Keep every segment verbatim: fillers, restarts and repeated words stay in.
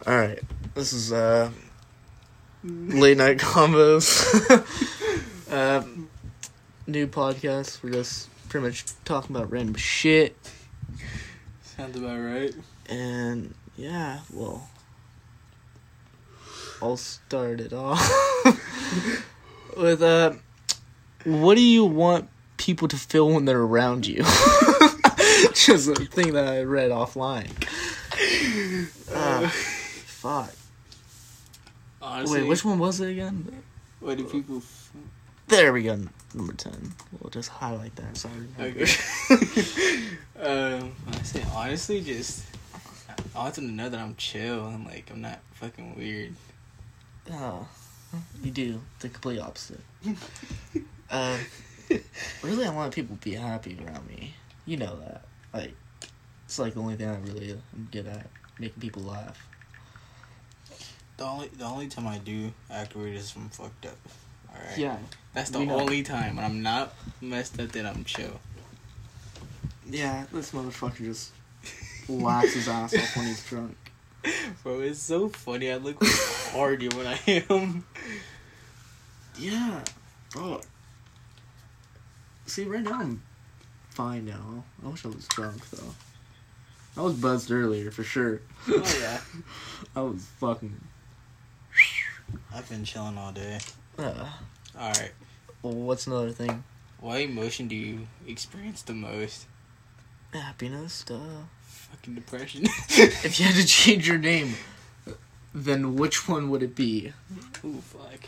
Alright, this is uh, Late Night Combos. uh, new podcast. We're just pretty much talking about random shit. Sounds about right. And yeah, well, I'll start it off with uh, what do you want people to feel when they're around you? Just a thing that I read offline. Uh, fuck. Honestly, Wait, which one was it again? What do people... F- There we go, number ten. We'll just highlight that. Sorry. okay. um, I say honestly, just... I want them to know that I'm chill and, like, I'm not fucking weird. Oh, you do. The complete opposite. uh, really, I want people to be happy around me. You know that. Like, it's like the only thing I really am good at. Making people laugh. The only the only time I do act weird is if I'm fucked up. Alright? Yeah. That's the we know. only time when I'm not messed up that I'm chill. Yeah, this motherfucker just laughs his ass off when he's drunk. Bro, it's so funny. I look harder when I am. Yeah, bro. See, right now I'm fine now. I wish I was drunk, though. I was buzzed earlier, for sure. Oh, yeah. I was fucking... I've been chilling all day. Uh, Alright. well, what's another thing? What emotion do you experience the most? Happiness, duh. Fucking depression. If you had to change your name, then which one would it be? Ooh, fuck.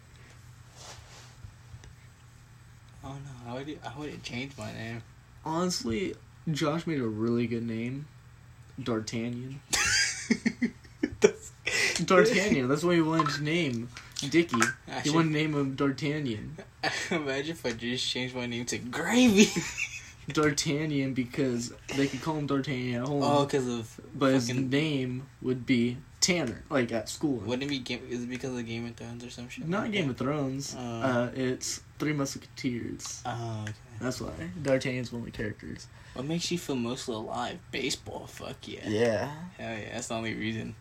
Oh no, I would I wouldn't change my name. Honestly, Josh made a really good name. D'Artagnan. That's... D'Artagnan, that's what he wanted to name. Dickie. He Actually- wanted to name him D'Artagnan. Imagine if I just changed my name to Gravy. D'Artagnan because they could call him D'Artagnan at home. Oh, because of but his fucking... name would be Tanner, like at school. Wouldn't it be Game... Is it because of Game of Thrones or some shit? Not like Game that? of Thrones. Uh, Uh, it's Three Musketeers. Oh, okay. That's why. D'Artagnan's one of the characters. What makes you feel most alive? Baseball, fuck yeah. Yeah. Hell yeah, that's the only reason.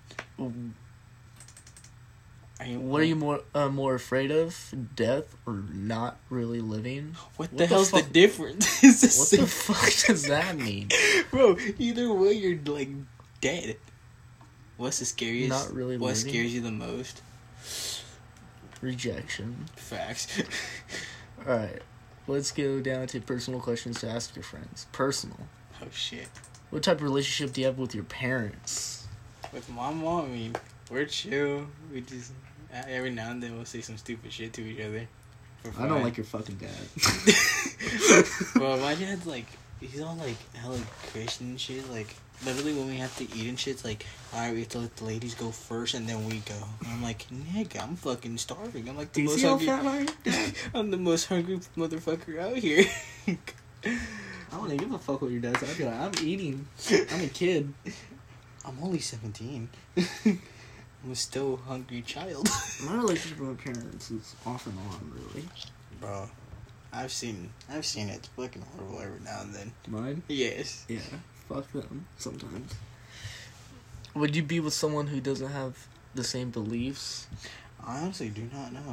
Are you, What are you more uh, more afraid of? Death or not really living? What the what the hell's fuck- the difference? It's the What same. the fuck does that mean? Bro, either way, you're, like, dead. What's the scariest? Not really What living. scares you the most? Rejection. Facts. Alright. Let's go down to personal questions to ask your friends. Personal. Oh, shit. What type of relationship do you have with your parents? With my mom, I mean, we're chill. We just, every now and then, we'll say some stupid shit to each other. for I don't fun. like your fucking dad. Bro, my dad's like, he's all like hella Christian and shit. Like, literally when we have to eat and shit, it's like, alright, we have to let the ladies go first and then we go. And I'm like, nigga, I'm fucking starving. I'm like the Do you most see how hungry. fat I am? I'm the most hungry motherfucker out here. I don't even give a fuck what your dad said. I'd be like, I'm eating. I'm a kid. I'm only seventeen. I'm a still hungry child. My relationship with my parents is off and on, really. Bro, I've seen, I've seen it. It's fucking horrible every now and then. Mine? Yes. Yeah. Fuck them, sometimes. Would you be with someone who doesn't have the same beliefs? I honestly do not know.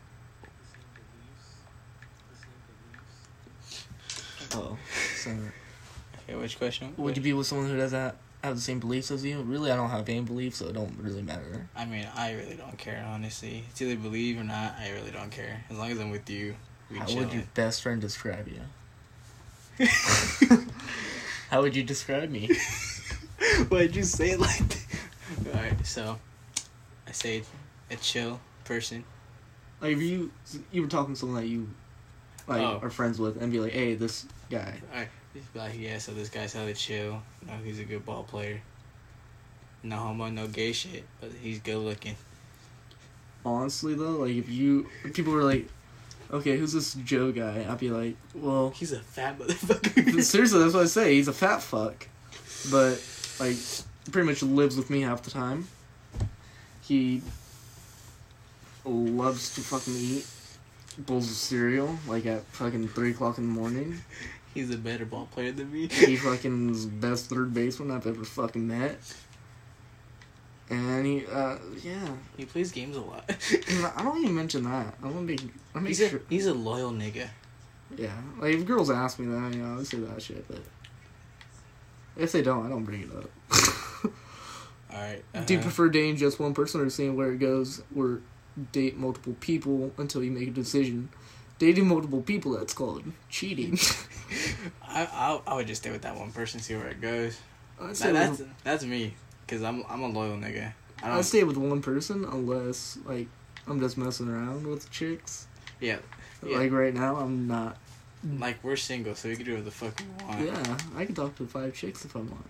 Oh, so... Okay, which question? Would you be with someone who doesn't have, have the same beliefs as you? Really, I don't have any beliefs, so it don't really matter. I mean, I really don't care, honestly. It's either believe or not, I really don't care. As long as I'm with you, we How chillin'. would your best friend describe you? How would you describe me? Why'd you say it like that? Alright, so, I say a chill person. Like, if you you were talking to someone that you like Oh. are friends with, and be like, "Hey, this guy." Alright, just be like, yeah, so this guy's hella chill. No, he's a good ball player. No homo, no gay shit, but he's good looking. Honestly, though, like if you if people were like, "Okay, who's this Joe guy?" I'd be like, "Well, He's a fat motherfucker. seriously, that's what I say. He's a fat fuck, but like pretty much lives with me half the time. He loves to fucking eat bowls of cereal like at fucking three o'clock in the morning. He's a better ball player than me. He fucking is the best third baseman I've ever fucking met. And he, uh, yeah. He plays games a lot. I don't even mention that. I don't make. I make He's sure. a he's a loyal nigga. Yeah, like if girls ask me that, you know, I say that shit. But if they don't, I don't bring it up. All right. Uh, Do you prefer dating just one person or seeing where it goes? Or date multiple people until you make a decision? Dating multiple people, that's called cheating. I I I would just stay with that one person, see where it goes. I'd That, stay, that's with, that's me, cause I'm I'm a loyal nigga. I I'd don't. stay with one person unless like I'm just messing around with chicks. Yeah. Yeah. Like right now, I'm not. Like we're single, so we can do whatever the fuck we want. Yeah, I can talk to five chicks if I want.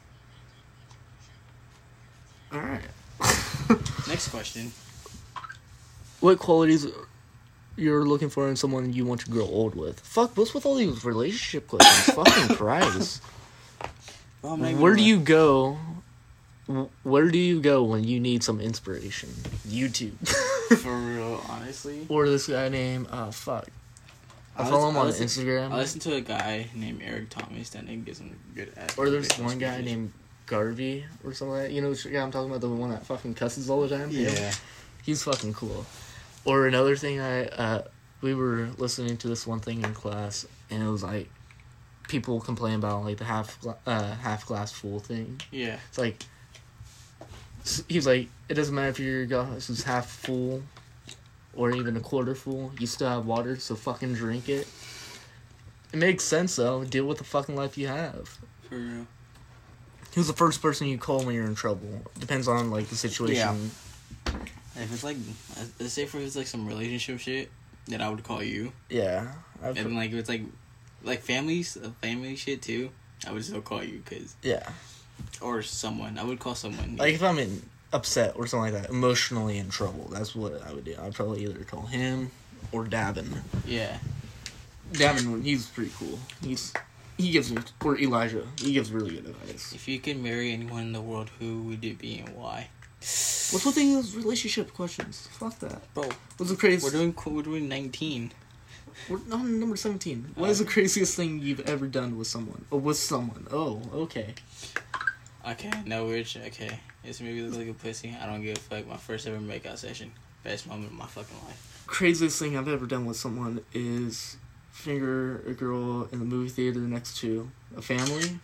All right. Next question. What qualities you're looking for in someone you want to grow old with? Fuck, what's with all these relationship questions? Fucking Christ. Well, I'm not even Where do gonna- you go? Where do you go when you need some inspiration? YouTube. For real, honestly. Or this guy named, uh, fuck. I I follow lis- him I on listen- Instagram. I listened to a guy named Eric Thomas that name gives him good ass. Or there's motivational one guy speeches. named Garvey or something like that. You know which guy I'm talking about? The one that fucking cusses all the time? Yeah. He's fucking cool. Or another thing, I uh, we were listening to this one thing in class, and it was like people complain about like the half gla- uh, half glass full thing. Yeah. It's like s- he's like, it doesn't matter if your glass is half full or even a quarter full. You still have water, so fucking drink it. It makes sense though. Deal with the fucking life you have. For real. Who's the first person you call when you're in trouble? Depends on like the situation. If it's like, let's say for if it's like some relationship shit, then I would call you. Yeah. I've, And like if it's like, like families, uh, family shit too, I would still call you, cause yeah. or someone. I would call someone. Like if I'm in upset or something like that, emotionally in trouble, that's what I would do. I'd probably either call him or Davin. Yeah. Davin, he's pretty cool. He's he gives me or Elijah. He gives really good advice. If you could marry anyone in the world, who would it be and why? What's with these relationship questions? Fuck that. Bro, What's the craziest? we're doing we're doing nineteen. We're on number seventeen. What is the craziest thing you've ever done with someone? Or with someone? Oh, okay. Okay, no weird shit. Okay, it's maybe look like a pussy. I don't give a fuck. My first ever makeout session, best moment of my fucking life. Craziest thing I've ever done with someone is finger a girl in the movie theater next to a family.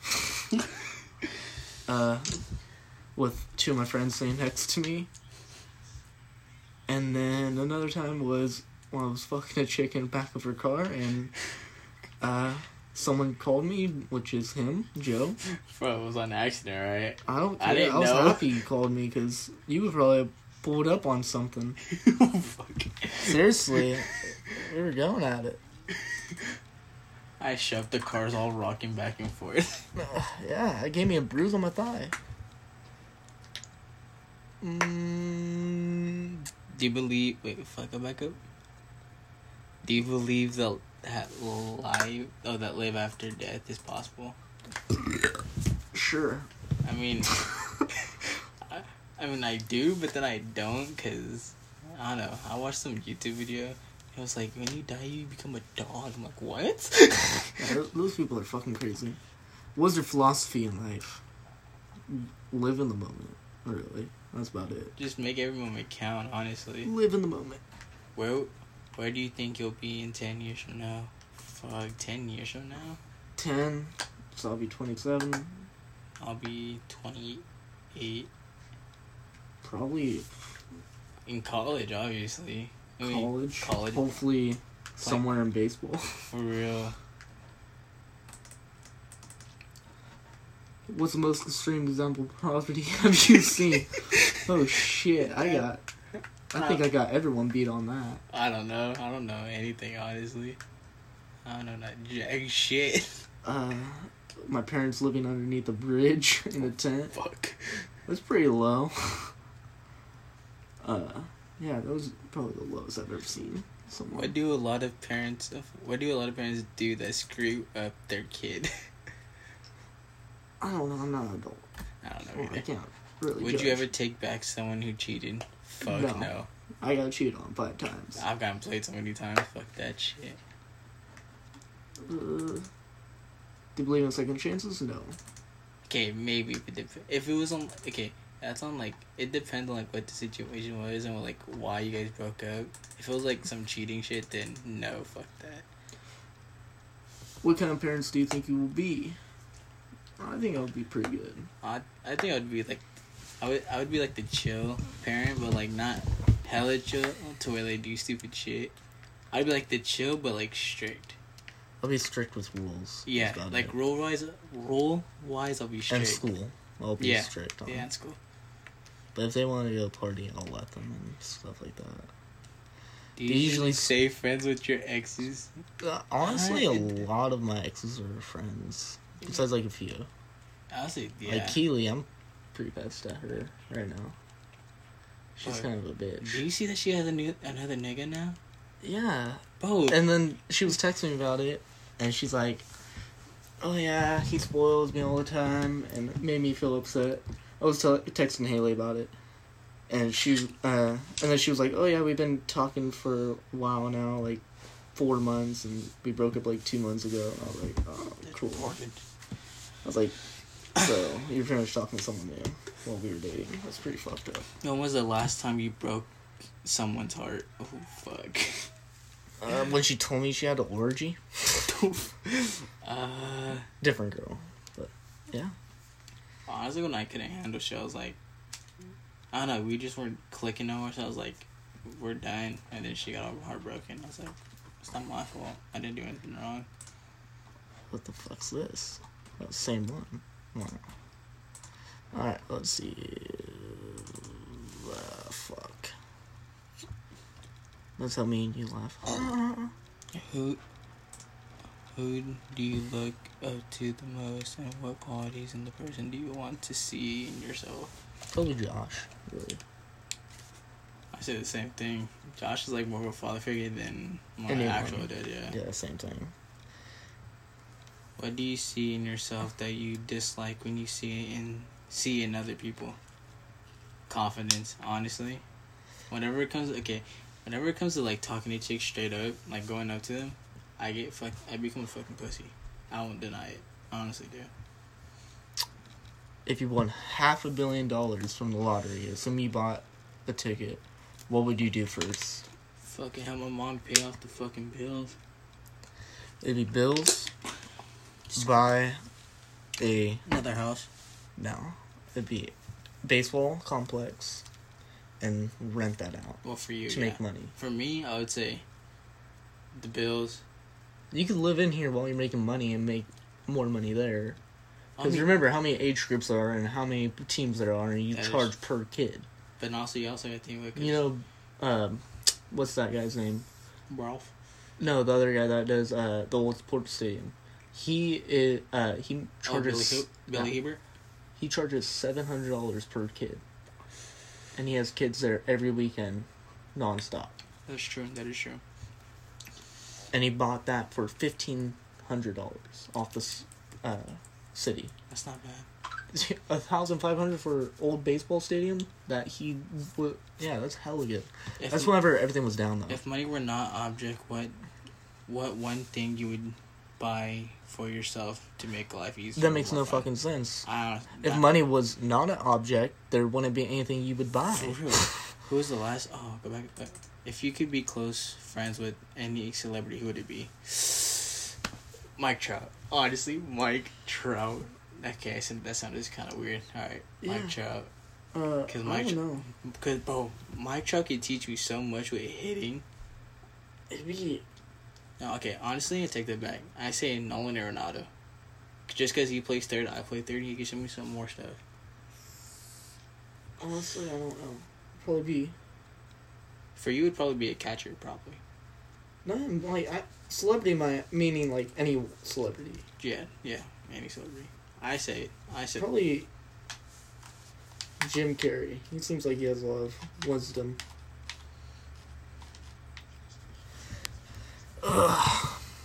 uh, with two of my friends sitting next to me. And then another time was when I was fucking a chick in the back of her car, and uh, someone called me, which is him, Joe. Bro, it was on accident, right? I don't care. I I, didn't was know. happy you called me because you would probably have pulled up on something. Fuck. Seriously, we were going at it. I shoved the cars all rocking back and forth. Yeah, it gave me a bruise on my thigh. Mm, Do you believe? Wait, fuck, go back up. Do you believe that that life, oh, that live after death is possible? sure. I mean, I, I mean, I do, but then I don't, cause I don't know. I watched some YouTube video. It was like, when you die, you become a dog. I'm like, what? Yeah, those- those people are fucking crazy. What's your philosophy in life? Live in the moment. Really. That's about it. Just make every moment count, honestly. Live in the moment. Where, where do you think you'll be in ten years from now? Fuck, ten years from now? ten. So I'll be twenty-seven. I'll be twenty-eight. Probably In college, obviously. I mean, college. College, Hopefully somewhere in baseball. for real. What's the most extreme example of poverty have you seen? Oh shit, I got... I think I got everyone beat on that. I don't know. I don't know anything, honestly. I don't know not jack shit. Uh, my parents living underneath a bridge in a tent. Fuck. That's pretty low. Uh, yeah, that was probably the lowest I've ever seen someone. What do a lot of parents? What do a lot of parents do that screw up their kid? I don't know, I'm not an adult. I don't know. Well, I Either. can't really Would judge. you ever take back someone who cheated? Fuck No. no. I got cheated on five times. I've gotten played so many times. Fuck that shit. Uh, do you believe in second chances? No. Okay, maybe if it, if it was on. Okay, That's on like it depends on like what the situation was and like why you guys broke up. If it was like some cheating shit, then no, fuck that. What kind of parents do you think you will be? I think I would be pretty good. I I think I would be like, I would I would be like the chill parent, but like not hella chill to where they do stupid shit. I'd be like the chill, but like strict. I'll be strict with rules. Yeah, like rule wise, rule wise, I'll be strict. And school, I'll be yeah. strict on. Yeah, in school. But if they want to go party, I'll let them and stuff like that. Do you usually stay friends with your exes? Uh, honestly, a lot of my exes are friends. Besides, like, a few. Honestly, yeah. Like, Keely, I'm pretty pissed at her right now. She's But, kind of a bitch. Do you see that she has a new, another nigga now? Yeah. Bro. And then she was texting me about it, and she's like, oh, yeah, he spoils me all the time, and it made me feel upset. I was t- texting Haley about it. And she, uh, and then she was like, oh yeah, we've been talking for a while now, like, four months, and we broke up, like, two months ago. And I was like, oh, cool. I was like, so, you're pretty much talking to someone new while we were dating. That's pretty fucked up. When was the last time you broke someone's heart? Oh, fuck. Uh, when she told me she had an orgy. uh... Different girl. But, yeah. Honestly, when I couldn't handle shit, I was like, I don't know, we just weren't clicking no more, so I was like, we're done. And then she got all heartbroken. I was like, it's not my fault. I didn't do anything wrong. What the fuck's this? Oh, same one. Wow. Alright, let's see. Uh, fuck. That's how me and you laugh. Who, who do you look up to the most, and what qualities in the person do you want to see in yourself? Probably Josh, really. I say the same thing. Josh is like more of a father figure than my Anyone. actual dad, yeah. Yeah, same thing. What do you see in yourself that you dislike when you see it in see in other people? Confidence, honestly. Whenever it comes, okay, whenever it comes to like talking to chicks straight up, like going up to them, I get fuck, I become a fucking pussy. I won't deny it. I honestly do. If you won half a billion dollars from the lottery, assume you bought a ticket, what would you do first? Fucking have my mom pay off the fucking bills. It'd be bills. Buy a Another house. no. It'd be baseball complex, and rent that out. Well, for you, to yeah. make money. For me, I would say the bills. You could live in here while you're making money and make more money there. Because I mean, remember how many age groups there are and how many teams there are, and you charge is, per kid. But also, you also got to think about You know, um, what's that guy's name? Ralph. No, the other guy that does uh, the old sports stadium. He is uh, he charges oh, Billy, Billy uh, Heber. He charges seven hundred dollars per kid, and he has kids there every weekend, nonstop. That's true. That is true. And he bought that for fifteen hundred dollars off the uh, city. That's not bad. A thousand five hundred for old baseball stadium that he would. Yeah, that's hella good. If That's whenever everything was down though. If money were not object, what, what one thing you would buy for yourself to make life easier? That makes no fun? fucking sense. I don't. If that, money was not an object, there wouldn't be anything you would buy. For real. Who was the last? Oh, go back. back. If you could be close friends with any celebrity, who would it be? Mike Trout. Honestly, Mike Trout. Okay, I said that sounded kind of weird. All right, Yeah. Mike Trout. Uh, Cause I Mike don't Trout, know. Because bro, Mike Trout can teach you so much with hitting. It'd be No, okay, honestly, I take that back. I say Nolan Arenado. Just because he plays third, I play third, he can show me some more stuff. honestly, I don't know. Probably be For you, it'd probably be a catcher, probably. not like I, celebrity. My meaning like any celebrity. Yeah, yeah, any celebrity. I say it. I say Probably Jim Carrey. He seems like he has a lot of wisdom. Ugh.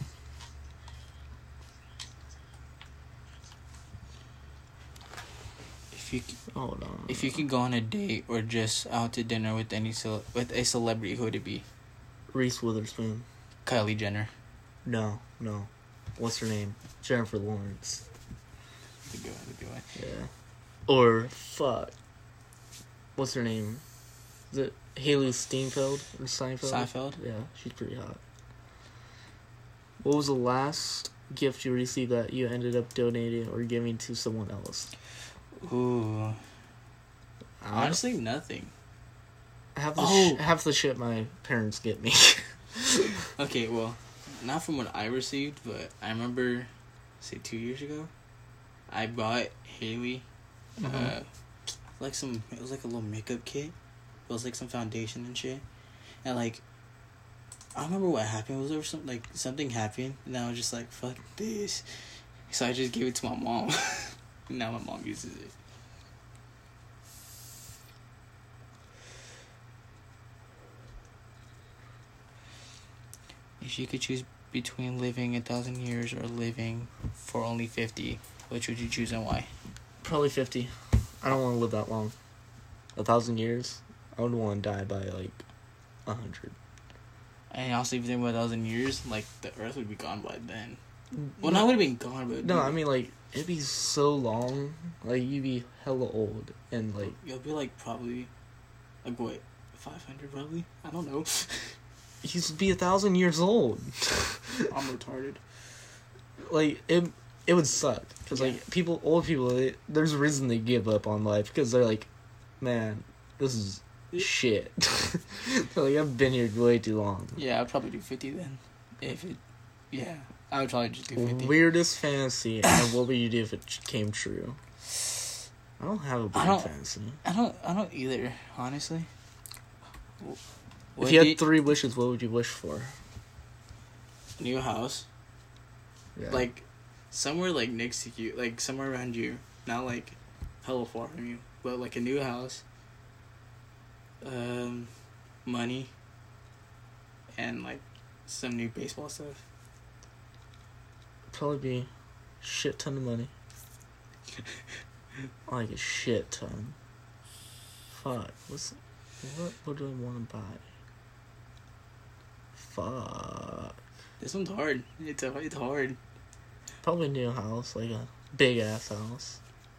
If you c- Hold on. if you could go on a date or just out to dinner with any ce- with a celebrity, who would it be? Reese Witherspoon. Kylie Jenner. No, no. What's her name? Jennifer Lawrence. That's a good one. That's a good one. Yeah. Or fuck. what's her name? Is it Haley Steinfeld or Seinfeld? Seinfeld? Yeah, she's pretty hot. What was the last gift you received that you ended up donating or giving to someone else? Ooh. Honestly, nothing. Half the, Oh. sh- half the shit my parents get me. Okay, well, not from what I received, but I remember, say, two years ago, I bought Haley, Mhm. uh, like some, it was like a little makeup kit. It was like some foundation and shit. And like, I don't remember what happened. Was there some, like, something happened, and I was just like, fuck this. So I just gave it to my mom. And now my mom uses it. If you could choose between living a thousand years or living for only fifty, which would you choose and why? Probably fifty. I don't want to live that long. A thousand years? I would want to die by, like, a hundred. And also, if you think about a thousand years, like, the Earth would be gone by then. Well, not would have been gone, but... No, I mean, like, it'd be so long. Like, you'd be hella old. And, like... You'll be, like, probably... Like, what? five hundred, probably? I don't know. You'd be a thousand years old. I'm retarded. Like, it it would suck. Because, Yeah. like, people, old people, they, there's a reason they give up on life. Because they're like, man, this is shit. They're like, I've been here way too long. Yeah, I'd probably do fifty then. If it... Yeah. I would probably just do fifty. Weirdest fantasy, and what would you do if it came true? I don't have a I weird don't- fantasy. I don't... I don't either, honestly. If you had three wishes, what would you wish for? New house. Yeah. Like, somewhere, like, next to you. Like, somewhere around you. Not, like, hella far from you. But, like, a new house. Um, money. And, like, some new baseball stuff. Probably be shit ton of money. Like a shit ton. Fuck. What's what? What do I want to buy? Fuck. This one's hard. It's a, it's hard. Probably a new house, like a big ass house.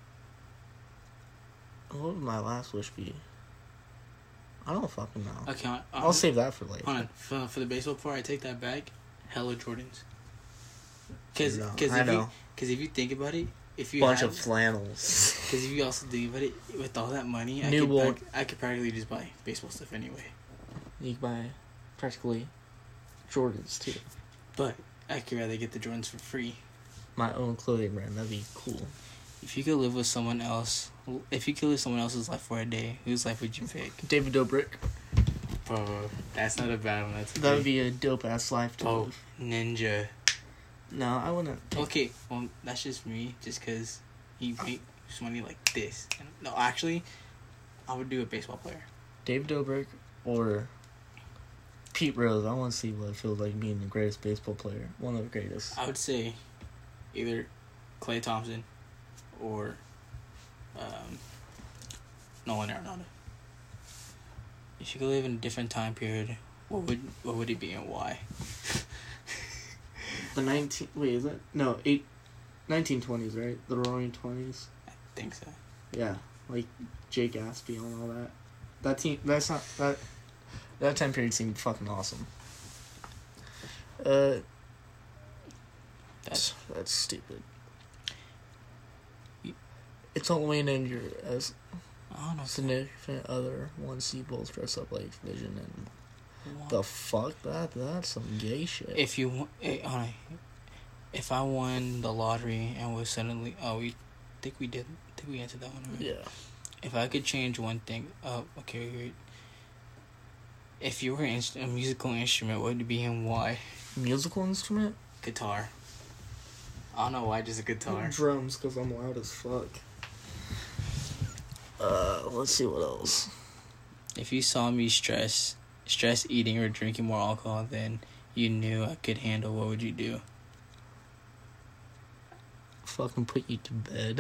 What would my last wish be? I don't fucking know. Okay, on, on, I'll save that for later. Hold on. For, for the baseball part, I take that back. Hella Jordans. Because No, cause I if, you, know. cause if you think about it, if you Bunch have, of flannels. Because if you also think about it, with all that money, I New could, wool. I, I could practically just buy baseball stuff anyway. You can buy practically Jordans too. But I could rather get the Jordans for free. My own clothing brand. That'd be cool. If you could live with someone else, if you could live someone else's life for a day, whose life would you pick? David Dobrik. Bro, that's not a bad one. That's That would be a dope ass life to Oh, live. Ninja. No, I wouldn't. Okay, well, that's just me, just because he makes money like this. And, no, actually, I would do a baseball player. David Dobrik or Pete Rose. I want to see what it feels like being the greatest baseball player. One of the greatest. I would say either Klay Thompson or um, Nolan Arenado. If you could live in a different time period, what would what would it be and why? The nineteen. Wait, is it? No, eight. Nineteen twenties, right? The Roaring Twenties. I think so. Yeah, like Jake Aspie and all that. That team. That's not that. That time period seemed fucking awesome. Uh. That's That's stupid. It's Halloween and your as I don't know. significant other wants you both dress up like Vision and What? the fuck that that's some gay shit. If you wa- eh, hold on. If I won the lottery and was suddenly oh we think we did think we answered that one right? Yeah. If I could change one thing, oh okay. Wait. If you were an inst- a musical instrument, what would it be and why? Musical instrument? Guitar. I don't know why, just a guitar. Drums, because I'm loud as fuck. Uh, let's see what else. If you saw me stress, stress eating or drinking more alcohol than you knew I could handle, what would you do? Fucking put you to bed.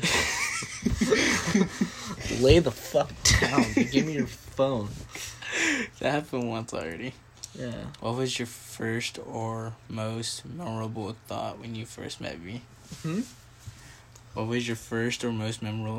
Lay the fuck down. Give me your phone. That happened once already. Yeah. What was your first or most memorable thought when you first met me? Hmm? What was your first or most memorable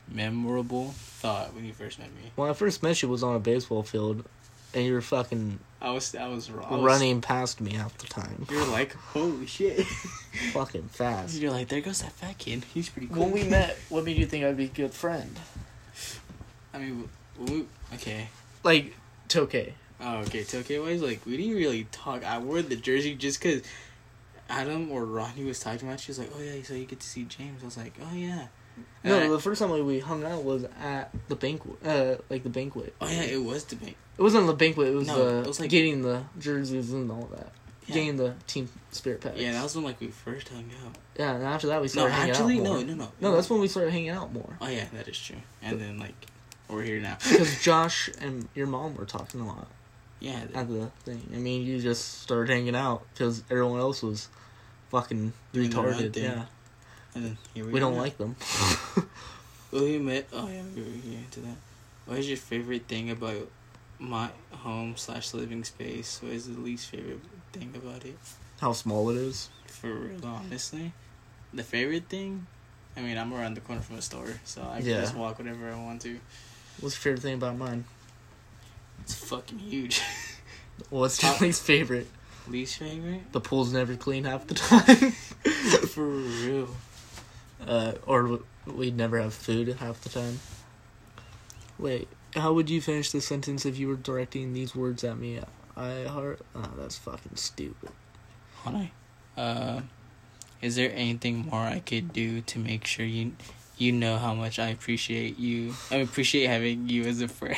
memorable thought when you first met me? When I first met you was on a baseball field, and you were fucking I was I was, I was running past me half the time. You were like, holy shit. Fucking fast. You're like, there goes that fat kid. He's pretty cool. When we met, what made you think I'd be a good friend? I mean, we, okay. Like, Tokay. Oh, okay. Tokay wise, like, we didn't really talk. I wore the jersey just because Adam or Ronnie was talking about it. She was like, oh, yeah, so you get to see James. I was like, oh, yeah. And No, I, the first time we hung out was at the banquet. Uh, like, the banquet. oh, yeah, it was the bank. It wasn't the banquet, it was No, the it was like- getting the jerseys and all that. Yeah. Getting the team spirit packs. Yeah, that was when, like, we first hung out. Yeah, and after that we No, started hanging actually, out more. no, no, no. No, that's when we started hanging out more. Oh, yeah, that is true. And then, like, we're here now. Because Josh and your mom were talking a lot Yeah. at the thing. I mean, you just started hanging out because everyone else was fucking Doing their own retarded. thing. Yeah, And then here we we are don't now. like them. Well, we met. Oh yeah, we were here into that. What is your favorite thing about my home slash living space? What is the least favorite thing about it? How small it is. For real, honestly, the favorite thing. I mean, I'm around the corner from a store, so I can Yeah. just walk whenever I want to. What's your favorite thing about mine? It's fucking huge. What's your Uh, least favorite? Least favorite? The pool's never clean half the time. For real. Uh, or we'd never have food half the time. Wait, how would you finish the sentence if you were directing these words at me? I heart. Oh, that's fucking stupid. Hold on. Uh, is there anything more I could do to make sure you you know how much I appreciate you? I appreciate having you as a friend.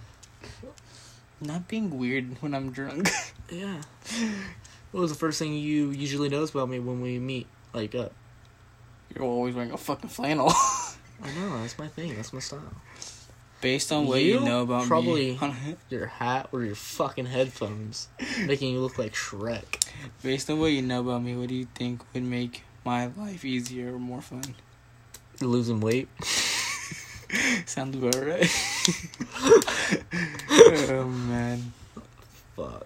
Not being weird when I'm drunk. Yeah. What was the first thing you usually notice about me when we meet? Like, uh, You're always wearing a fucking flannel. I know, that's my thing. That's my style. Based on what you, You know about probably- me. Hold on. Your hat or your fucking headphones, making you look like Shrek. Based on what you know about me, what do you think would make my life easier or more fun? Losing weight. Sounds about right. Oh man. Fuck.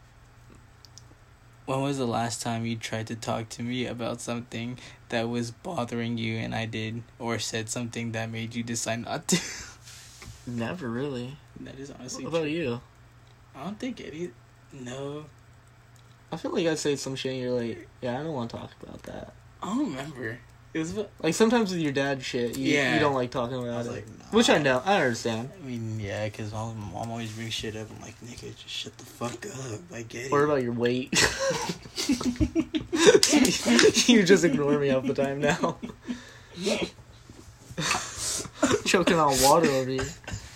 When was the last time you tried to talk to me about something that was bothering you and I did, or said something that made you decide not to? Never really. That is honestly What about true. you? I don't think any. No. I feel like I say some shit and you're like, yeah, I don't want to talk about that. I don't remember. It was. about- Like, sometimes with your dad shit, you, Yeah. you don't like talking I about was it. like, nah. Which I know. I understand. I mean, yeah, because my mom always brings shit up. I'm like, nigga, just shut the fuck up. I get it. What about your weight? You just ignore me half the time now. Choking on water over here.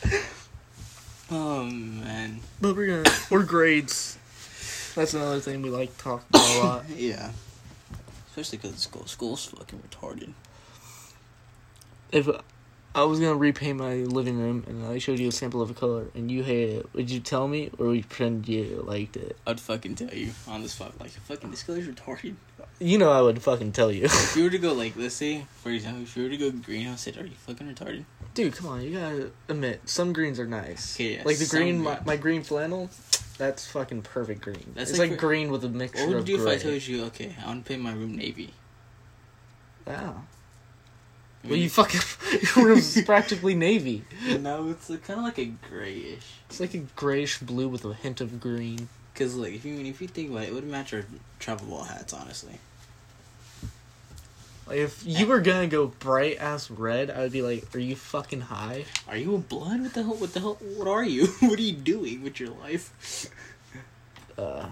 Oh, man. But we're gonna... We're grades. That's another thing we like to talk about a lot. Yeah. Especially because school. School's fucking retarded. If I was gonna repaint my living room and I showed you a sample of a color and you hated it, would you tell me or would you pretend you liked it? I'd fucking tell you on this fuck. Like, fucking, this color's retarded. You know I would fucking tell you. If you were to go, like, let's say, for example, if you were to go green, I said, are you fucking retarded? Dude, come on, you gotta admit, some greens are nice. Okay, yeah, like the some green, green. my, my green flannel, that's fucking perfect green. That's it's like like, for- green with a mixture What would of you do gray. if I told you, okay, I want to paint my room navy? Wow. I Well, mean, you fucking, your room's practically navy. No, it's kind of like a grayish. It's like a grayish blue with a hint of green. Because, like, if you if you think about it, it would match our travel ball hats, honestly. Like, if you were gonna go bright ass red, I would be like, are you fucking high? Are you a blood? What the hell? What the hell? What are you? What are you doing with your life? Uh.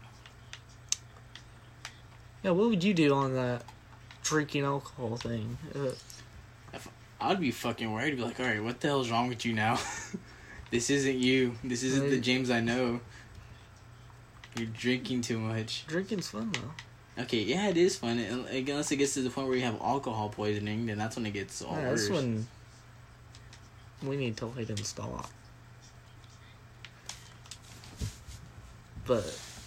Yeah, what would you do on that drinking alcohol thing? Uh, I'd be fucking worried. I'd be like, alright, what the hell's wrong with you now? This isn't you. This isn't the Right. James I know. You're drinking too much. drinking's fun though. Okay, yeah, it is fun. And, like, unless it gets to the point where you have alcohol poisoning, then that's when it gets all Yeah, worse. that's when we need to light and stop. But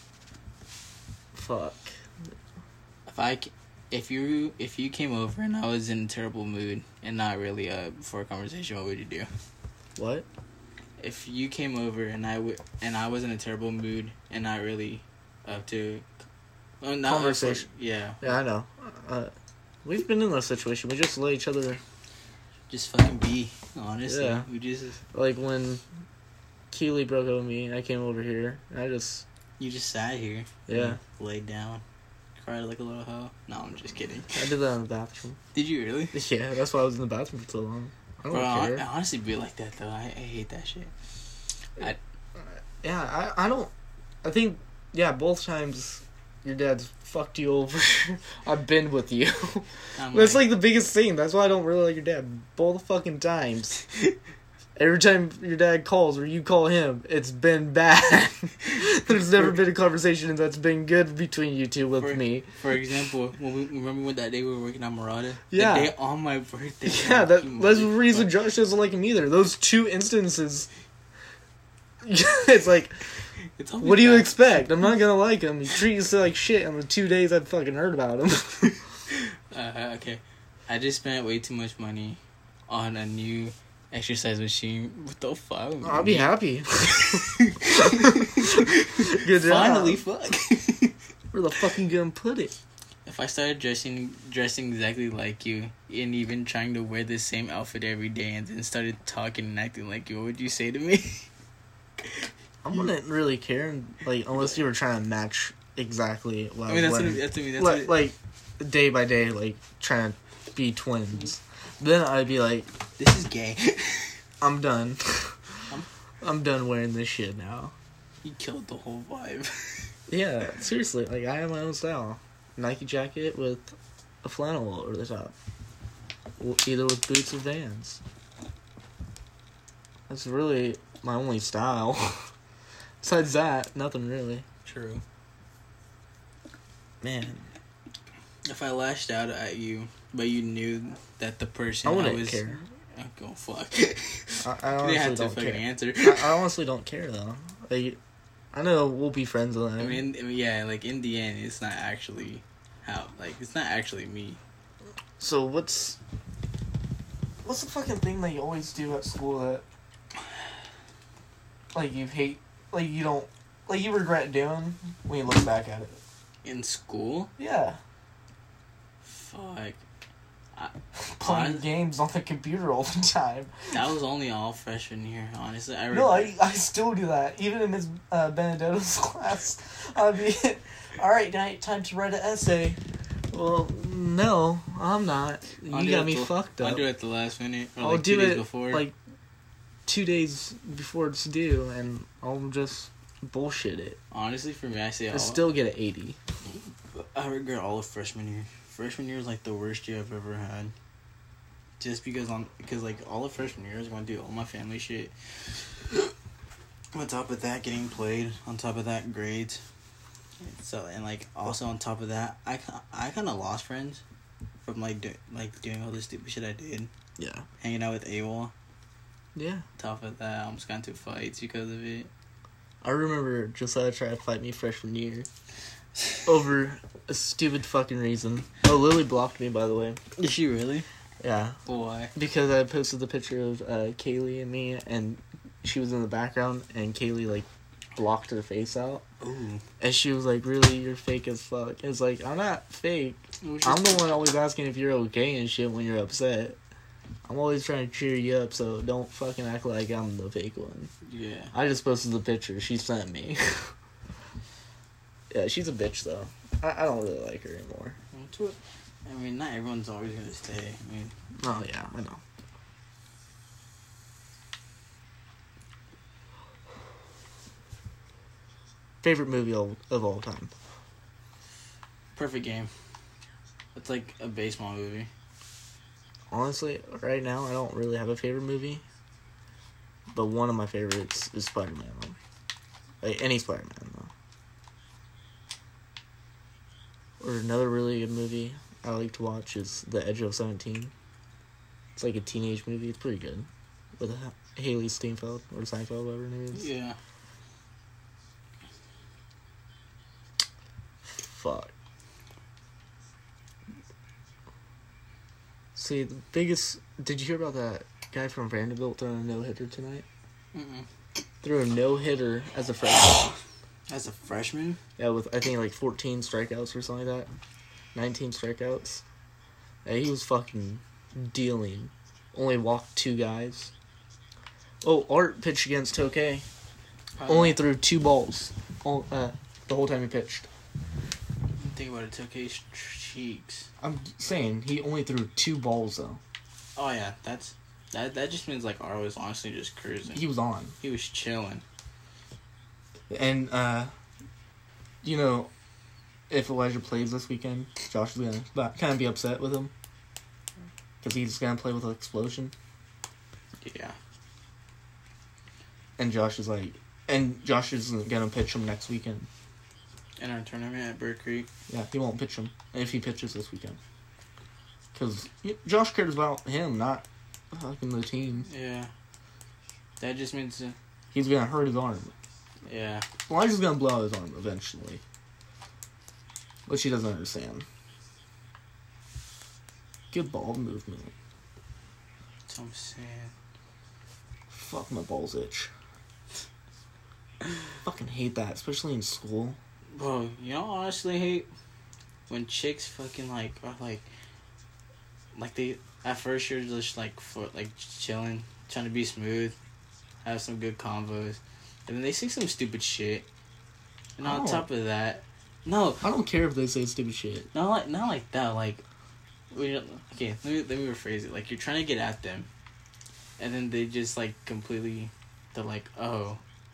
fuck. If I, c- if you, if you came over and I was in a terrible mood and not really up for a conversation, what would you do? What? If you came over and I w- and I was in a terrible mood and not really up to, well, not up for- Conversation. yeah. Yeah, I know. Uh, we've been in that situation. We just let each other just fucking be. Honestly, Yeah. we just Like when Keely broke up with me, I came over here. And I just you just sat here. Yeah. Laid down, cried like a little hoe. No, I'm just kidding. I did that in the bathroom. Did you really? Yeah, that's why I was in the bathroom for so long. I don't Bro, care. I, I honestly be like that though. I, I hate that shit. I, Yeah, I I don't. I think yeah, both times your dad's fucked you over. I've been with you. I'm That's like the biggest thing. That's why I don't really like your dad. Both fucking times. Every time your dad calls or you call him, it's been bad. There's never been a conversation that's been good between you two with for, me. For example, when we remember when that day we were working on Murata? Yeah. The day on my birthday. Yeah, that, You that's the reason motherfucker. Josh doesn't like him either. Those two instances. It's like, It's always what do you bad. expect? I'm not gonna like him. He treats you like shit on the two days I fucking heard about him. Uh, okay. I just spent way too much money on a new exercise machine. What the fuck? I'll be happy. Good job. Finally, fuck. Where the fuck you gonna put it? If I started dressing dressing exactly like you and even trying to wear the same outfit every day and then started talking and acting like you, what would you say to me? I wouldn't really care, like, unless you were trying to match exactly what I, I mean, was that's what, wearing. it- that's what I mean. That's like, what it- like, day by day, like, trying to be twins. Then I'd be like, this is gay. I'm done. I'm- I'm done wearing this shit now. You killed the whole vibe. Yeah, seriously, like, I have my own style. Nike jacket with a flannel over the top. Well, either with boots or Vans. That's really my only style. Besides that, nothing really. True. Man, If I lashed out at you, but you knew that the person I wouldn't was, care. Oh, go fuck. I, I You honestly didn't have to don't fucking care. answer. I, I honestly don't care though. Like, I know we'll be friends with them. I mean, I mean, yeah, like in the end, it's not actually how, like, it's not actually me. so what's what's the fucking thing that you always do at school that like you hate, like you don't, like you regret doing when you look back at it? In school? Yeah, Fuck. playing Hon- games on the computer all the time. That was only all freshman year, honestly. I No, regret- I I still do that. Even in Miss uh, Benedetto's class, I'd be, all right, night time to write an essay. Well, no, I'm not. I'll You do got it me the- fucked up. I'll do it at the last minute, or I'll like do two days it before. like two days before it's due, and I'll just bullshit it. Honestly, for me, I say I all, still get an eighty. I regret all of freshman year. Freshman year is like the worst year I've ever had. Just because on because like all of freshman year I was going to do all my family shit. On top of that, getting played. On top of that, grades. So and like also on top of that, I ki- I kind of lost friends from like do, like doing all this stupid shit I did. Yeah. Hanging out with AWOL. Yeah. On top of that, I almost got into fights because of it. I remember Josiah tried to fight me freshman year over a stupid fucking reason. Oh, Lily blocked me, by the way. Is she really? Yeah. Why? Because I posted the picture of uh, Kaylee and me, and she was in the background, and Kaylee, like, blocked her face out. Ooh. And she was like, really, you're fake as fuck. It's like, I'm not fake. I'm the one always asking if you're okay and shit when you're upset. I'm always trying to cheer you up, so don't fucking act like I'm the fake one. Yeah. I just posted the picture she sent me. Yeah, she's a bitch, though. I, I don't really like her anymore. I mean, not everyone's always gonna stay. I mean, Oh, yeah, I know. Favorite movie of, of all time? Perfect Game. It's like a baseball movie. Honestly, right now, I don't really have a favorite movie. But one of my favorites is Spider-Man. Though. Like, any Spider-Man, though. Or another really good movie I like to watch is The Edge of seventeen. It's like a teenage movie. It's pretty good. With Haley Steinfeld, or Seinfeld, whatever her name is. Yeah. Fuck. See, the biggest... Did you hear about that guy from Vanderbilt throwing a no-hitter tonight? Mm-mm. Threw a no-hitter as a freshman. As a freshman? Yeah, with, I think, like, fourteen strikeouts or something like that. nineteen strikeouts. Yeah, he was fucking dealing only walked two guys. Oh, Art pitched against Tokay. Probably. Only threw two balls. All, uh, the whole time he pitched. Think about it, Tokay's cheeks. I'm saying he only threw two balls though. Oh yeah, that's that. That just means like Art was honestly just cruising. He was on. He was chilling. And uh, you know, if Elijah plays this weekend, Josh is gonna kind of be upset with him because he's gonna play with an explosion. Yeah. And Josh is like, and Josh isn't gonna pitch him next weekend. In our tournament at Bird Creek. Yeah, he won't pitch him if he pitches this weekend. Because Josh cares about him, not fucking the team. Yeah. That just means... Uh, He's going to hurt his arm. Yeah. Elijah's going to blow out his arm eventually. Which he doesn't understand. Good ball movement. That's what I'm saying. Fuck, my balls itch. Fucking hate that, especially in school. Bro, you know, I honestly hate when chicks fucking like are like, like they at first you're just like for like chilling, trying to be smooth, have some good convos, and then they say some stupid shit, and on Oh. top of that, no, I don't care if they say stupid shit. not like not like that. Like, we don't, okay, let me let me rephrase it. Like you're trying to get at them, and then they just like completely, they're like, oh.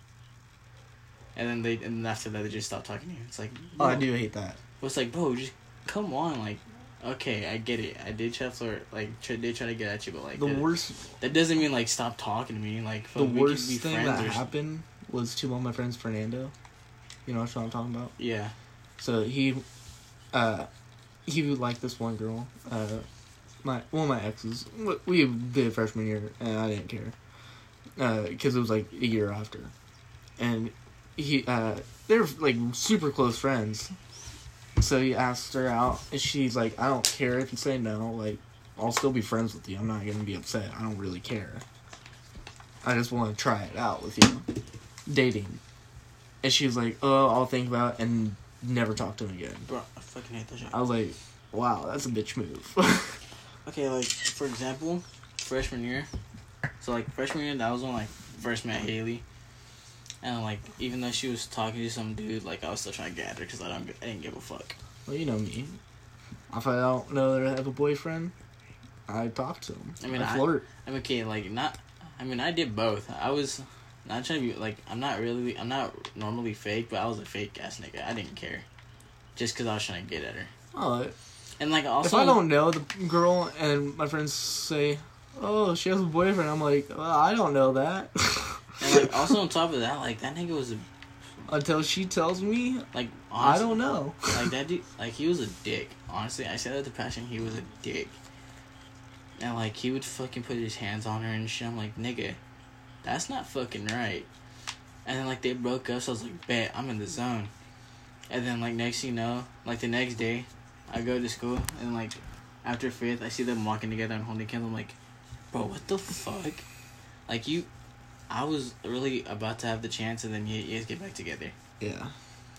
And then they, and then after that, they just stop talking to you. It's like, Oh, I no. do hate that. It's like, bro, just come on. Like, okay, I get it. I did try to flirt, like, try, did try to get at you, but like, The that, worst, that doesn't mean like stop talking to me. Like, the fuck, we worst could be thing friends that or happened was to one of my friends, Fernando. You know what I'm talking about? Yeah. So he, uh, he would like this one girl. Uh, my one of my exes. We did freshman year, and I didn't care, uh, because it was like a year after, and he, uh, they're like super close friends. So he asked her out, and she's like, "I don't care if you say no. Like, I'll still be friends with you. I'm not gonna be upset. I don't really care. I just want to try it out with you, dating." And she was like, "Oh, I'll think about it," and never talked to him again. Bro, I fucking hate that shit. I was like, wow, that's a bitch move. Okay, like, for example, freshman year. So, like, freshman year, that was when, like, first met Haley. And, like, even though she was talking to some dude, like, I was still trying to get at her because I, don't, I didn't give a fuck. Well, you know me. If I don't know that I have a boyfriend, I talk to him. I mean, I I- flirt. I'm okay, like, not... I mean, I did both. I was not trying to be, like, I'm not really... I'm not normally fake, but I was a fake-ass nigga. I didn't care. Just because I was trying to get at her. Oh, And, like, also... if I don't know the girl and my friends say, "Oh, she has a boyfriend," I'm like, well, I don't know that. And, like, also on top of that, like, that nigga was a... Until she tells me, Like, I honestly, don't know. Like, that dude... Like, he was a dick. Honestly, I said that with passion. He was a dick. And, like, he would fucking put his hands on her and shit. I'm like, nigga, that's not fucking right. And then, like, they broke up, so I was like, bet, I'm in the zone. And then, like, next thing you know, like, the next day, I go to school, and, like, after fifth, I see them walking together and holding hands. I'm like, bro, what the fuck? Like, you... I was really about to have the chance, and then you, you guys get back together. Yeah.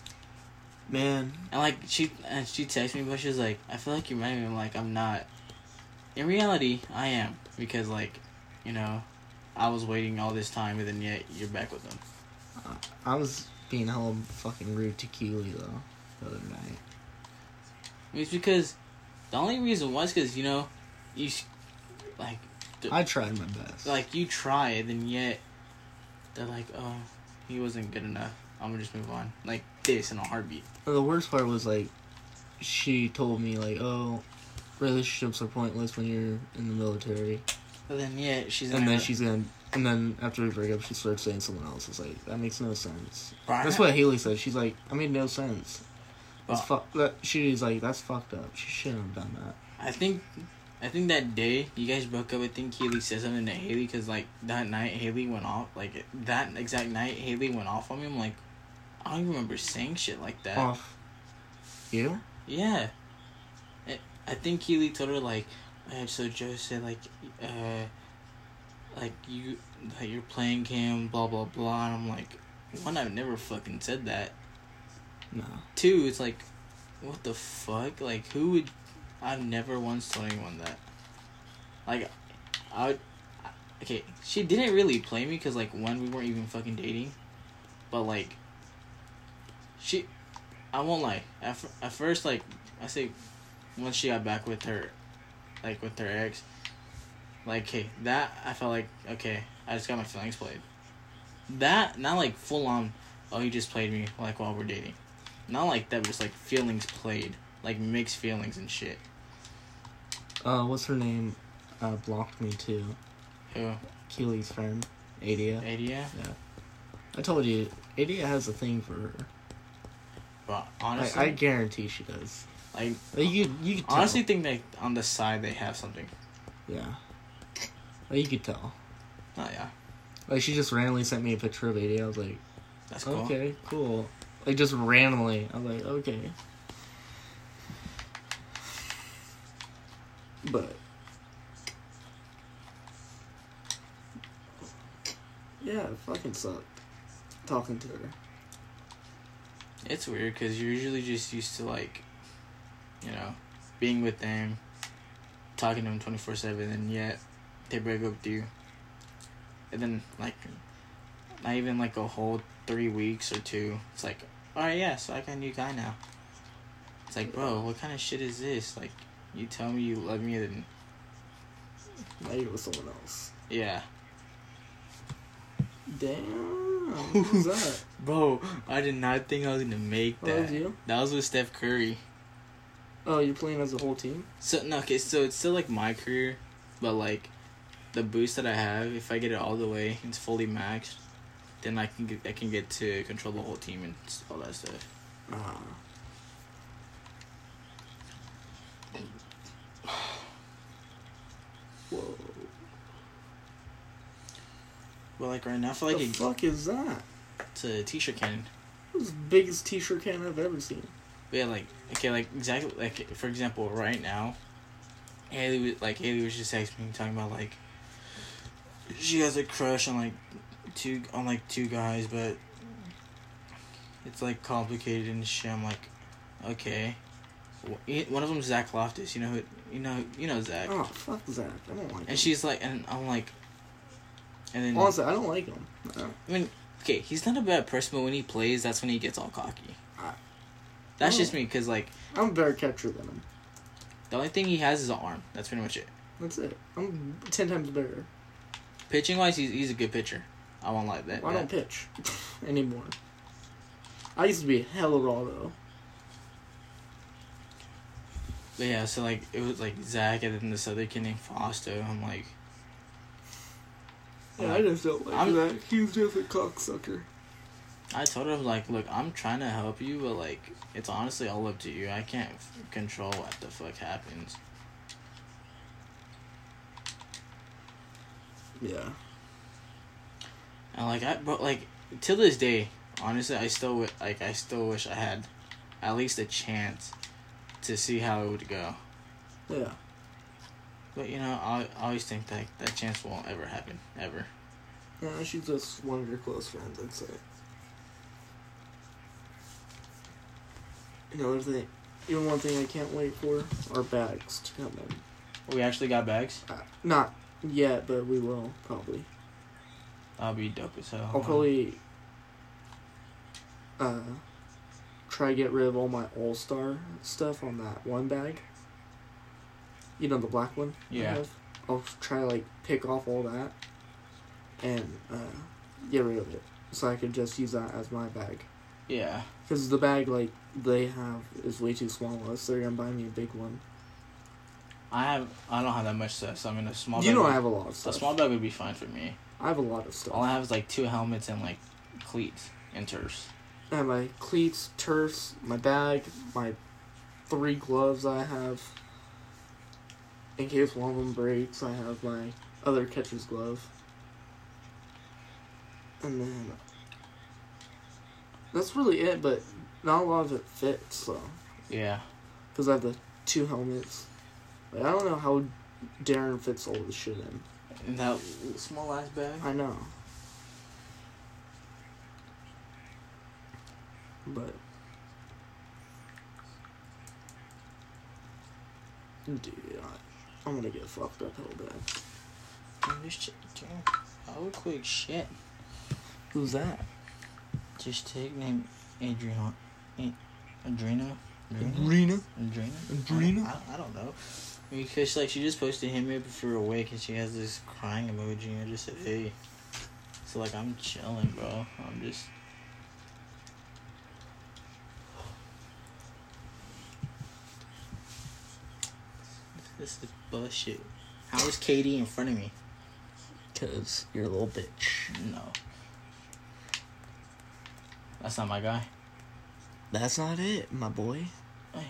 Man. And, like, she and she texted me, but she was like, I feel like you're mad at me. I'm like, I'm not. In reality, I am. Because, like, you know, I was waiting all this time, and then yet you're back with them. I was being hella fucking rude to Keely, though, the other night. I mean, it's because the only reason was because, you know, you, like, the, I tried my best. like, you try, and then yet they're like, oh, he wasn't good enough. I'm gonna just move on. Like, this in a heartbeat. The worst part was, like, she told me, like, oh, relationships are pointless when you're in the military. But then, yeah, she's And in then a- she's gonna, and then after we break up, she starts saying someone else. It's like, that makes no sense. Bro, I That's ha- what Haley said. She's like, I made no sense. That's Well- fu- that, she's like, that's fucked up. She shouldn't have done that. I think, I think that day you guys broke up. I think Haley said something to Haley because like that night Haley went off. Like that exact night Haley went off on me. I'm like, I don't even remember saying shit like that. Off. You? Yeah, I, I think Haley told her like, uh, so Joe said like, uh, like you that you're playing him, blah blah blah. And I'm like, one, I've never fucking said that. No. Two, it's like, what the fuck? Like, who would... I've never once told anyone that. Like, I would, okay, she didn't really play me because, like, one, we weren't even fucking dating. But, like, she, I won't lie. At, f- at first, like, I say, once she got back with her, like, with her ex, like, okay, that, I felt like, okay, I just got my feelings played. That, not, like, full on, oh, he just played me, like, while we're dating. Not like that, but just, like, feelings played. Like, mixed feelings and shit. Uh, what's her name? Uh, blocked me too. Who? Keely's friend, Adia. Adia? Yeah. I told you, Adia has a thing for her. But honestly, I, I guarantee she does. Like, like you, you could tell. honestly think that on the side they have something. Yeah. Like, you could tell. Oh yeah. Like, she just randomly sent me a picture of Adia. I was like, that's cool. Okay, cool. Like, just randomly. I was like, okay. But yeah, it fucking sucked talking to her. It's weird because you're usually just used to, like, you know, being with them, talking to them twenty-four seven, and yet they break up with you. And then, like, not even like a whole three weeks or two. It's like, alright, yeah, so I got a new guy now. It's like, bro, what kind of shit is this? Like, you tell me you love me, and now you're with someone else. Yeah. Damn. Who's that? Bro, I did not think I was gonna make that. That was you? That was with Steph Curry. Oh, you're playing as a whole team? So, no, okay, so it's still, like, my career, but, like, the boost that I have, if I get it all the way, it's fully maxed, then I can get, I can get to control the whole team and all that stuff. Ah. Whoa. But, like, right now, I feel like the it, fuck is that? it's a t-shirt cannon. It's the biggest t-shirt can I've ever seen. But, yeah, like, okay, like, exactly, like, for example, right now, Haley was, like, Haley was just texting me, talking about, like, she has a crush on, like, two, on, like, two guys, but it's, like, complicated and shit. I'm like, okay. One of them's Zach Loftus, you know who, you know, you know Zach. Oh, fuck Zach. I don't like him. And she's like, and I'm like, and then... Honestly, I don't like him. No. I mean, okay, he's not a bad person, but when he plays, that's when he gets all cocky. I, That's I just me, because, like... I'm a better catcher than him. The only thing he has is an arm. That's pretty much it. That's it. I'm ten times better. Pitching-wise, he's, he's a good pitcher. I won't lie that. I that. don't pitch anymore. I used to be hella raw, though. But yeah, so, like, it was, like, Zach and then this other kid named Fausto. I'm like... Yeah, like, I just don't like I'm, that. He's just a cocksucker. I told him, like, look, I'm trying to help you, but, like, it's honestly all up to you. I can't f- control what the fuck happens. Yeah. And, like, I, but, like, till this day, honestly, I still, w- like, I still wish I had at least a chance to see how it would go. Yeah. But, you know, I, I always think that that chance won't ever happen. Ever. Yeah, she's just one of your close friends, I'd say. Another thing, even one thing I can't wait for are bags to come in. We actually got bags? Uh, not yet, but we will, probably. That'll be dope as hell. I'll probably uh, try to get rid of all my All-Star stuff on that one bag. You know, the black one? I Yeah. have? I'll try to, like, pick off all that and uh, get rid of it. So I could just use that as my bag. Yeah. Because the bag, like, they have is way too small. So they're going to buy me a big one. I have. I don't have that much stuff, so I mean a small You bag... know would, I have a lot of stuff. A small bag would be fine for me. I have a lot of stuff. All I have is, like, two helmets and, like, cleats and turfs. I have my cleats, turfs, my bag, my three gloves I have. In case one of them breaks, I have my other catcher's glove. And then... That's really it, but not a lot of it fits, so... Yeah. Because I have the two helmets. Like, I don't know how Darren fits all this shit in. In that small ass bag? I know. But... Dude, I, I'm gonna get fucked up hell bad. Damn, this shit, damn. Oh, quick shit. Who's that? Just take name Adriana. Adrena? Adrena? Adrena? Adrena? I, I, I don't know. Because, like, she just posted him up for a week and she has this crying emoji and I just said, hey. So, like, I'm chilling, bro. I'm just... This is bullshit. How is Katie in front of me? Because you're a little bitch. No. That's not my guy. That's not it, my boy. Hey.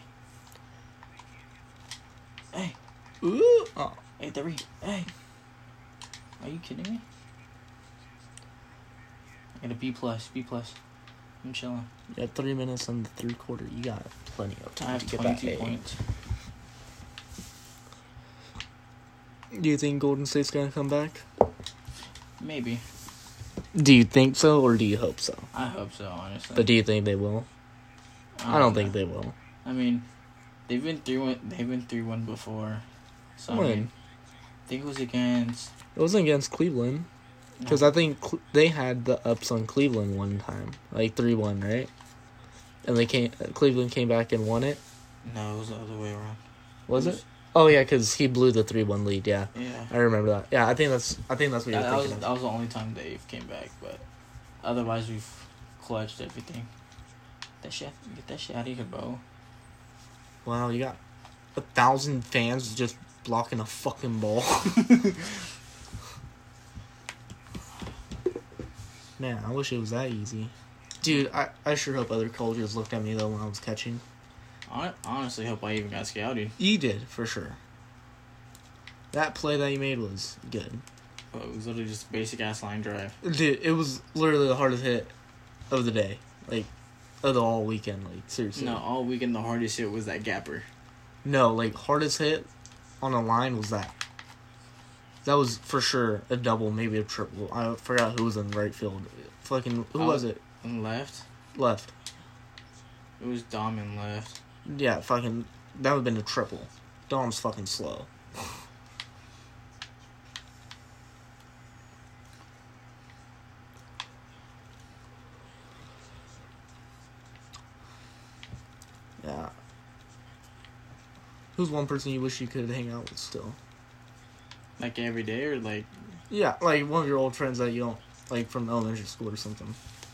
Hey. Ooh. Oh. Hey, three. Hey. Are you kidding me? I got a B plus. B plus. I'm chilling. You got three minutes in the third quarter. You got plenty of time I have to get that twenty-two A. points. Do you think Golden State's gonna come back? Maybe. Do you think so, or do you hope so? I hope so, honestly. But do you think they will? I don't think they will. I mean, they've been three one. They've been three one before. So I, mean, I think it was against. It wasn't against Cleveland, because no. I think Cle- they had the ups on Cleveland one time, like three one, right? And they came. Cleveland came back and won it. No, it was the other way around. Was it? it? Was, Oh yeah, because he blew the three one lead. Yeah. Yeah. I remember that. Yeah, I think that's. I think that's what Yeah, you're that thinking was, of. that was the only time Dave came back, but otherwise we've clutched everything. That shit, get that shit out of here, bro. Wow, you got a thousand fans just blocking a fucking ball. Man, I wish it was that easy. Dude, I, I sure hope other colleges looked at me, though, when I was catching. I honestly hope I even got scouted. You did, for sure. That play that you made was good. But it was literally just a basic-ass line drive. Dude, it was literally the hardest hit of the day. Like, of the all weekend, like, seriously. No, all weekend the hardest hit was that gapper. No, like, hardest hit on a line was that. That was for sure a double, maybe a triple. I forgot who was in right field. Fucking, who Oh, was it? On left? Left. It was Dom in left. Yeah, fucking, that would have been a triple. Dom's fucking slow. Yeah. Who's one person you wish you could hang out with still? Like every day or like... Yeah, like one of your old friends that you don't, like from elementary school or something.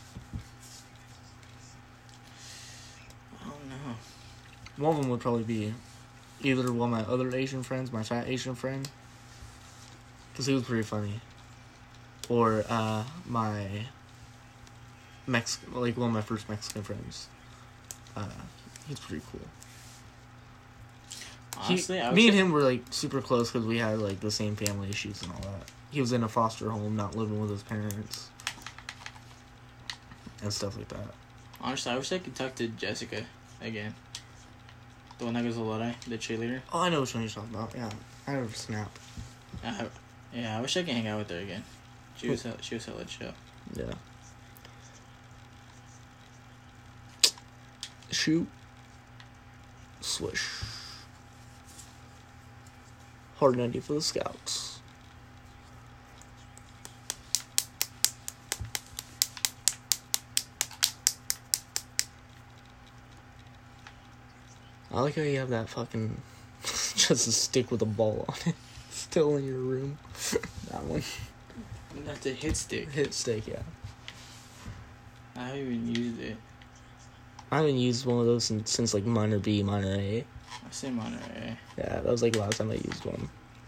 I don't know. One of them would probably be either one of my other Asian friends, my fat Asian friend, because he was pretty funny, or uh, my Mex like one of my first Mexican friends. Uh, he's pretty cool. Honestly, he, I would me say, and him were like super close because we had like the same family issues and all that. He was in a foster home, not living with his parents, and stuff like that. honestly, I wish I could talk to Jessica again. The one that goes to Lodi, the cheerleader. Oh, I know which one you're talking about. Yeah, I have a snap. I, yeah, I wish I could hang out with her again. She was hell- she was hella chill. Yeah. Shoot. Swish. Hard ninety for the Scouts. I like how you have that fucking just a stick with a ball on it still in your room. That one. That's a hit stick. Hit stick, yeah. I haven't even used it. I haven't used one of those since, since like minor B, minor A. I say minor A. Yeah, that was like the last time I used one.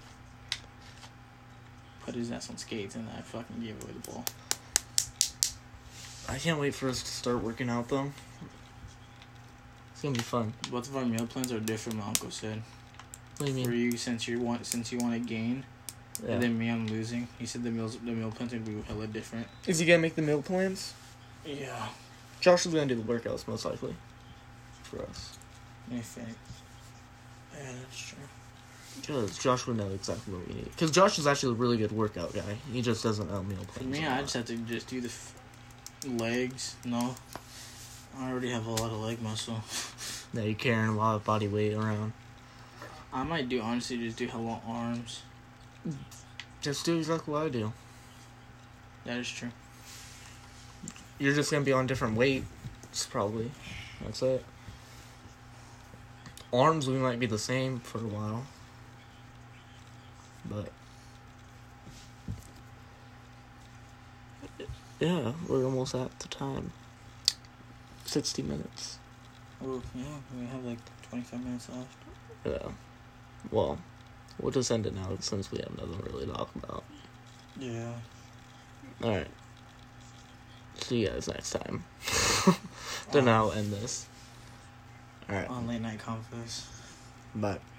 Put his ass on skates and I fucking gave away the ball. I can't wait for us to start working out though. It's gonna be fun. Both of our meal plans are different. My uncle said. What do you For mean? you, since you want, since you want to gain, Yeah. and then me, I'm losing. He said the meals, the meal plans are gonna be hella different. Is he gonna make the meal plans? Yeah. Josh is gonna do the workouts most likely. For us. I think. Yeah, that's true. Because Josh would know exactly what we need. Because Josh is actually a really good workout guy. He just doesn't know meal For plans. me, a I lot. just have to just do the f- legs. No, I already have a lot of leg muscle. Yeah, you're carrying a lot of body weight around. I might do honestly just do hella arms. Just do exactly what I do. That is true. You're just gonna be on different weights, probably. That's it. Arms, we might be the same for a while. But... yeah, we're almost at the time. sixty minutes. Oh, yeah, we have like twenty-five minutes left. Yeah. Well, we'll just end it now since we have nothing really to talk about. Yeah. Alright. See you guys next time. Then I'll end this. Alright. On Late Night Confess. Bye.